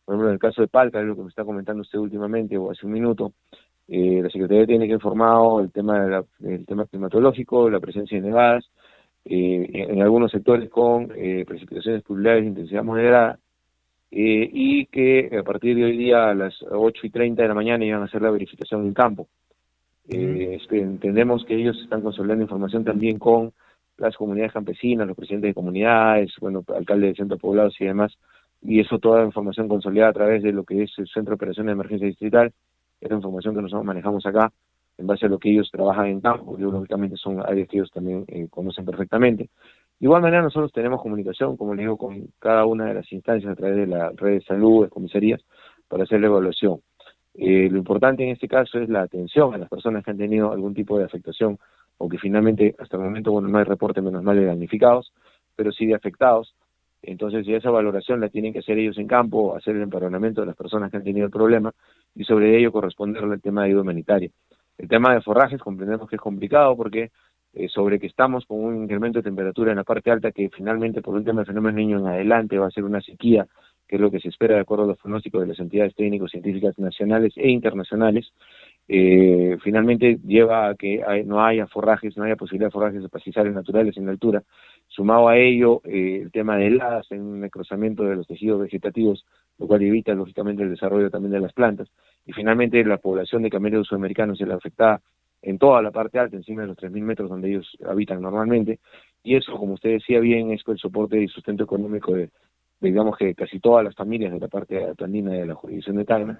Por ejemplo, en el caso de Palca, es lo que me está comentando usted últimamente o hace un minuto, la Secretaría tiene que informar el tema climatológico, la presencia de nevadas, en algunos sectores con precipitaciones pluviométricas de intensidad moderada, y que a partir de hoy día a las 8:30 de la mañana iban a hacer la verificación en campo. Entendemos que ellos están consolidando información también con las comunidades campesinas, los presidentes de comunidades, bueno, alcaldes de centros poblados y demás, y eso toda la información consolidada a través de lo que es el Centro de Operaciones de Emergencia Distrital, es la información que nosotros manejamos acá, en base a lo que ellos trabajan en campo, que lógicamente son áreas que ellos también conocen perfectamente. De igual manera nosotros tenemos comunicación, como le digo, con cada una de las instancias a través de la red de salud, de comisarías, para hacer la evaluación. Lo importante en este caso es la atención a las personas que han tenido algún tipo de afectación o que finalmente hasta el momento, bueno, no hay reporte menos mal de damnificados, pero sí de afectados. Entonces, ya esa valoración la tienen que hacer ellos en campo, hacer el empadronamiento de las personas que han tenido el problema y sobre ello corresponderle el tema de ayuda humanitaria. El tema de forrajes comprendemos que es complicado porque sobre que estamos con un incremento de temperatura en la parte alta que finalmente por un tema de fenómeno Niño en adelante va a ser una sequía, que es lo que se espera de acuerdo a los pronósticos de las entidades técnico-científicas nacionales e internacionales, finalmente lleva a que no haya forrajes, no haya posibilidad de forrajes pastizales naturales en la altura. Sumado a ello, el tema de heladas en un necrosamiento de los tejidos vegetativos, lo cual evita lógicamente el desarrollo también de las plantas. Y finalmente la población de camellos sudamericanos se la afectada en toda la parte alta, encima de los 3.000 metros donde ellos habitan normalmente, y eso, como usted decía bien, es el soporte y sustento económico de digamos que casi todas las familias de la parte andina de la jurisdicción de Tacna.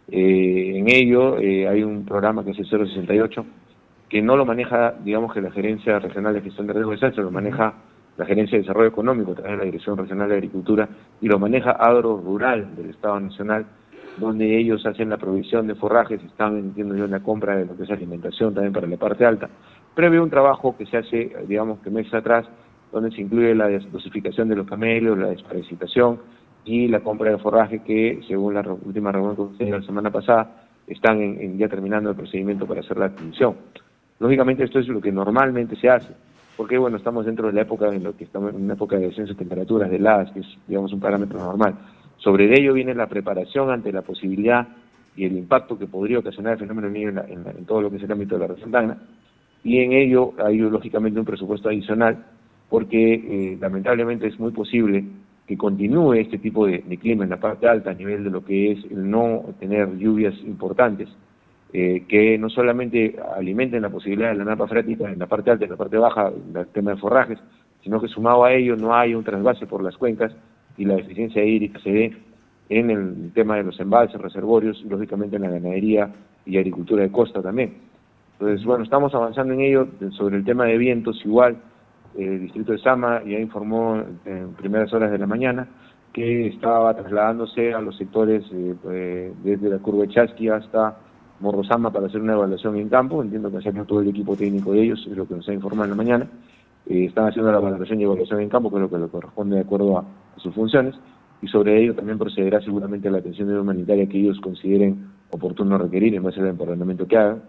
En ello hay un programa que es el 068, que no lo maneja, digamos que la Gerencia Regional de Gestión de Riesgo de Desastre, lo maneja la Gerencia de Desarrollo Económico a través de la Dirección Regional de Agricultura, y lo maneja Agro Rural del Estado Nacional, donde ellos hacen la provisión de forrajes, están, entiendo yo, en la compra de lo que es alimentación también para la parte alta. Previo un trabajo que se hace, digamos que meses atrás, donde se incluye la dosificación de los camellos, la desparasitación y la compra de forraje que, según la última reunión que se dio la semana pasada, están ya terminando el procedimiento para hacer la adquisición. Lógicamente esto es lo que normalmente se hace, porque bueno, estamos dentro de la época en lo que estamos en una época de descenso de temperaturas, de heladas, que es, digamos, un parámetro normal. Sobre ello viene la preparación ante la posibilidad y el impacto que podría ocasionar el fenómeno Niño en todo lo que es el ámbito de la región Tacna, y en ello hay lógicamente un presupuesto adicional, porque lamentablemente es muy posible que continúe este tipo de clima en la parte alta a nivel de lo que es el no tener lluvias importantes, que no solamente alimenten la posibilidad de la napa freática en la parte alta y en la parte baja, el tema de forrajes, sino que sumado a ello no hay un trasvase por las cuencas y la deficiencia hídrica se ve en el tema de los embalses, reservorios y lógicamente en la ganadería y agricultura de costa también. Entonces, bueno, estamos avanzando en ello. Sobre el tema de vientos igual, el distrito de Sama ya informó en primeras horas de la mañana que estaba trasladándose a los sectores desde la curva de Chasqui hasta Morrosama para hacer una evaluación en campo. Entiendo que hacerlo todo el equipo técnico de ellos, es lo que nos ha informado en la mañana. Están haciendo la valoración y evaluación en campo, que es lo que le corresponde de acuerdo a sus funciones, y sobre ello también procederá seguramente a la atención humanitaria que ellos consideren oportuno requerir en base al empadronamiento que hagan.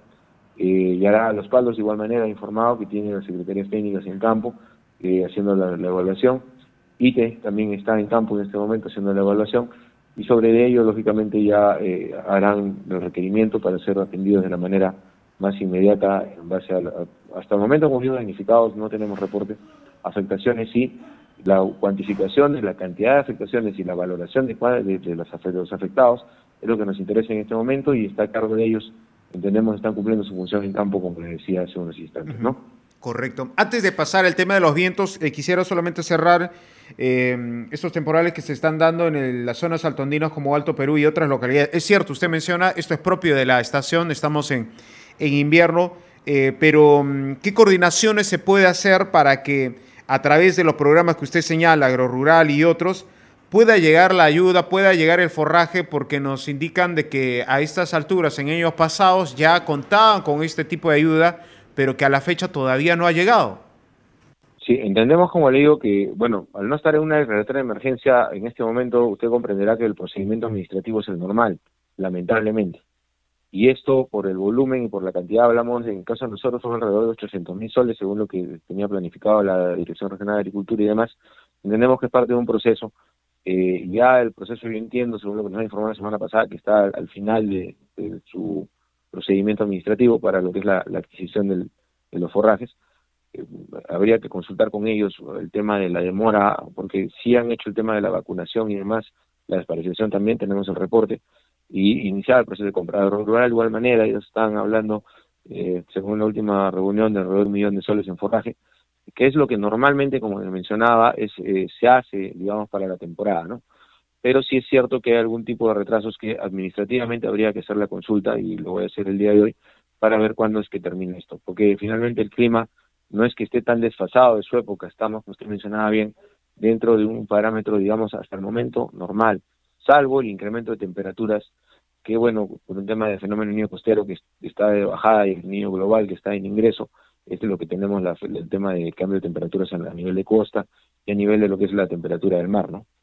Y hará los palos de igual manera informado que tienen las secretarías técnicas en campo haciendo la evaluación. ITE también está en campo en este momento haciendo la evaluación, y sobre ello lógicamente ya harán los requerimientos para ser atendidos de la manera más inmediata en base hasta el momento. Como digo, damnificados no tenemos reporte, afectaciones sí, la cuantificación de la cantidad de afectaciones y la valoración de los afectados es lo que nos interesa en este momento, y está a cargo de ellos. Entendemos que están cumpliendo su función en campo, como les decía hace unos instantes, ¿no? Correcto. Antes de pasar al tema de los vientos, quisiera solamente cerrar estos temporales que se están dando en las zonas altoandinas como Alto Perú y otras localidades. Es cierto, usted menciona, esto es propio de la estación, estamos en invierno, pero ¿qué coordinaciones se puede hacer para que a través de los programas que usted señala, AgroRural y otros, pueda llegar la ayuda, pueda llegar el forraje? Porque nos indican de que a estas alturas, en años pasados, ya contaban con este tipo de ayuda, pero que a la fecha todavía no ha llegado. Sí, entendemos, como le digo, que, bueno, al no estar en una declaratoria de emergencia, en este momento usted comprenderá que el procedimiento administrativo es el normal, lamentablemente. Y esto, por el volumen y por la cantidad, hablamos, en el caso de nosotros, son alrededor de 800.000 soles, según lo que tenía planificado la Dirección Regional de Agricultura y demás. Entendemos que es parte de un proceso Ya el proceso, yo entiendo, según lo que nos ha informado la semana pasada, que está al final de su procedimiento administrativo para lo que es la adquisición de los forrajes. eh, Habría que consultar con ellos el tema de la demora, porque sí han hecho el tema de la vacunación y demás, la desparasitación también, tenemos el reporte, y iniciar el proceso de compra rural de igual manera. Ellos están hablando, según la última reunión, de alrededor de 1 millón de soles en forraje, que es lo que normalmente, como mencionaba, se hace, digamos, para la temporada, ¿no? Pero sí es cierto que hay algún tipo de retrasos que administrativamente habría que hacer la consulta, y lo voy a hacer el día de hoy, para ver cuándo es que termina esto, porque finalmente el clima no es que esté tan desfasado de su época, estamos, como usted mencionaba bien, dentro de un parámetro, digamos, hasta el momento normal, salvo el incremento de temperaturas, que bueno, por un tema de fenómeno niño costero que está de bajada y el niño global que está en ingreso, este es lo que tenemos el tema de cambio de temperaturas a nivel de costa y a nivel de lo que es la temperatura del mar, ¿no?